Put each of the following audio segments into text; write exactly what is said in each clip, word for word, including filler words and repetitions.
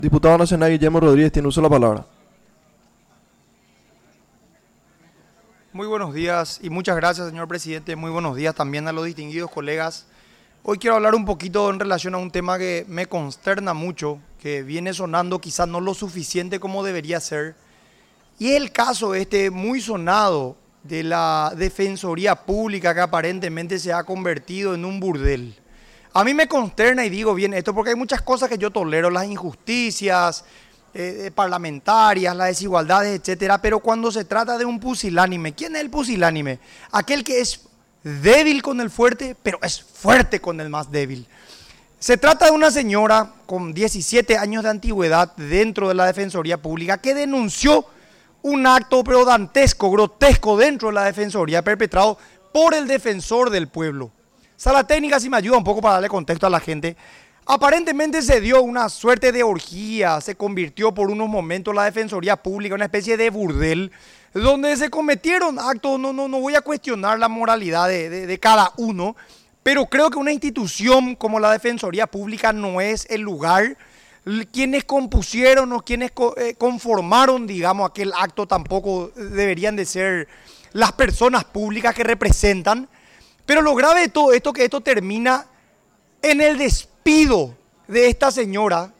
Diputado Nacional Guillermo Rodríguez tiene uso de la palabra. Muy buenos días y muchas gracias, señor presidente. Muy buenos días también a los distinguidos colegas. Hoy quiero hablar un poquito en relación a un tema que me consterna mucho, que viene sonando quizás no lo suficiente como debería ser. Y es el caso este muy sonado de la Defensoría Pública, que aparentemente se ha convertido en un burdel. A mí me consterna y digo bien esto porque hay muchas cosas que yo tolero, las injusticias eh, parlamentarias, las desigualdades, etcétera, pero cuando se trata de un pusilánime, ¿quién es el pusilánime? Aquel que es débil con el fuerte, pero es fuerte con el más débil. Se trata de una señora con diecisiete años de antigüedad dentro de la Defensoría Pública que denunció un acto pero dantesco, grotesco dentro de la Defensoría perpetrado por el defensor del pueblo. Sala técnica, si me ayuda un poco para darle contexto a la gente. Aparentemente se dio una suerte de orgía, se convirtió por unos momentos la Defensoría Pública en una especie de burdel, donde se cometieron actos, no, no, no voy a cuestionar la moralidad de, de, de cada uno, pero creo que una institución como la Defensoría Pública no es el lugar. Quienes compusieron o quienes conformaron, digamos, aquel acto tampoco deberían de ser las personas públicas que representan. Pero lo grave de todo esto es que esto termina en el despido de esta señora.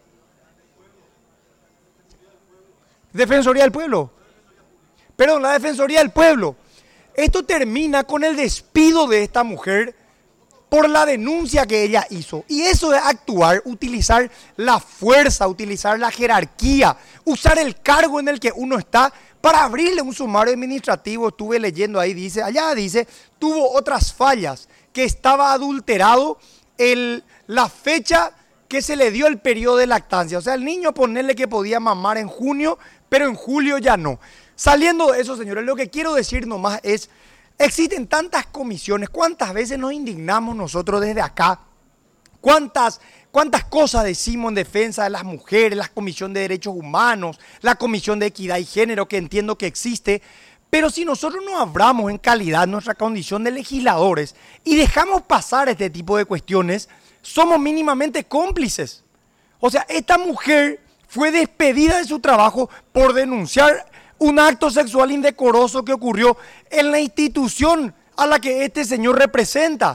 Defensoría del Pueblo. Perdón, la Defensoría del Pueblo. Esto termina con el despido de esta mujer por la denuncia que ella hizo. Y eso es actuar, utilizar la fuerza, utilizar la jerarquía, usar el cargo en el que uno está para abrirle un sumario administrativo. Estuve leyendo ahí, dice, allá dice, tuvo otras fallas, que estaba adulterado el, la fecha que se le dio el periodo de lactancia. O sea, el niño ponerle que podía mamar en junio, pero en julio ya no. Saliendo de eso, señores, lo que quiero decir nomás es, existen tantas comisiones, ¿cuántas veces nos indignamos nosotros desde acá? ¿Cuántas, cuántas cosas decimos en defensa de las mujeres, la Comisión de Derechos Humanos, la Comisión de Equidad y Género, que entiendo que existe? Pero si nosotros no abramos en calidad nuestra condición de legisladores y dejamos pasar este tipo de cuestiones, somos mínimamente cómplices. O sea, esta mujer fue despedida de su trabajo por denunciar un acto sexual indecoroso que ocurrió en la institución a la que este señor representa.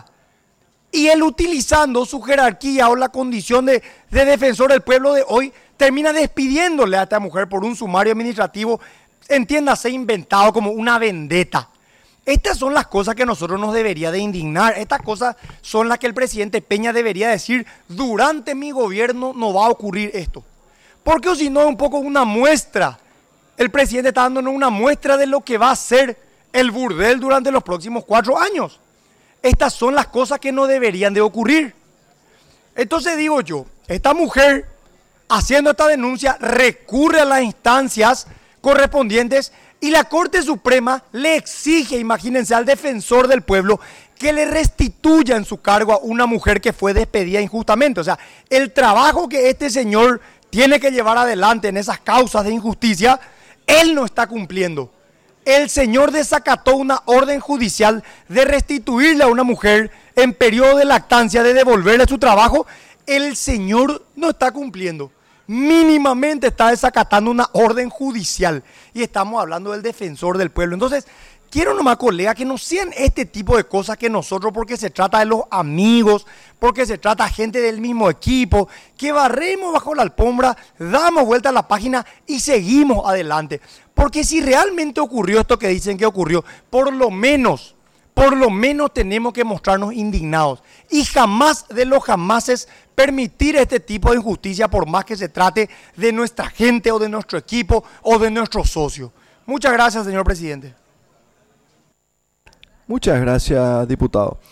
Y él, utilizando su jerarquía o la condición de, de defensor del pueblo de hoy, termina despidiéndole a esta mujer por un sumario administrativo, entiéndase, inventado como una vendetta. Estas son las cosas que a nosotros nos debería de indignar. Estas cosas son las que el presidente Peña debería decir: durante mi gobierno no va a ocurrir esto. Porque o si no es un poco una muestra. El presidente está dándonos una muestra de lo que va a ser el burdel durante los próximos cuatro años. Estas son las cosas que no deberían de ocurrir. Entonces digo yo, esta mujer, haciendo esta denuncia, recurre a las instancias correspondientes y la Corte Suprema le exige, imagínense, al defensor del pueblo que le restituya en su cargo a una mujer que fue despedida injustamente. O sea, el trabajo que este señor tiene que llevar adelante en esas causas de injusticia, él no está cumpliendo. El señor desacató una orden judicial de restituirle a una mujer en periodo de lactancia, de devolverle su trabajo. El señor no está cumpliendo. Mínimamente está desacatando una orden judicial. Y estamos hablando del defensor del pueblo. Entonces, quiero nomás, colega, que no sean este tipo de cosas que nosotros, porque se trata de los amigos, porque se trata de gente del mismo equipo, que barremos bajo la alfombra, damos vuelta a la página y seguimos adelante. Porque si realmente ocurrió esto que dicen que ocurrió, por lo menos, por lo menos tenemos que mostrarnos indignados. Y jamás de los jamases permitir este tipo de injusticia, por más que se trate de nuestra gente o de nuestro equipo o de nuestros socios. Muchas gracias, señor presidente. Muchas gracias, diputado.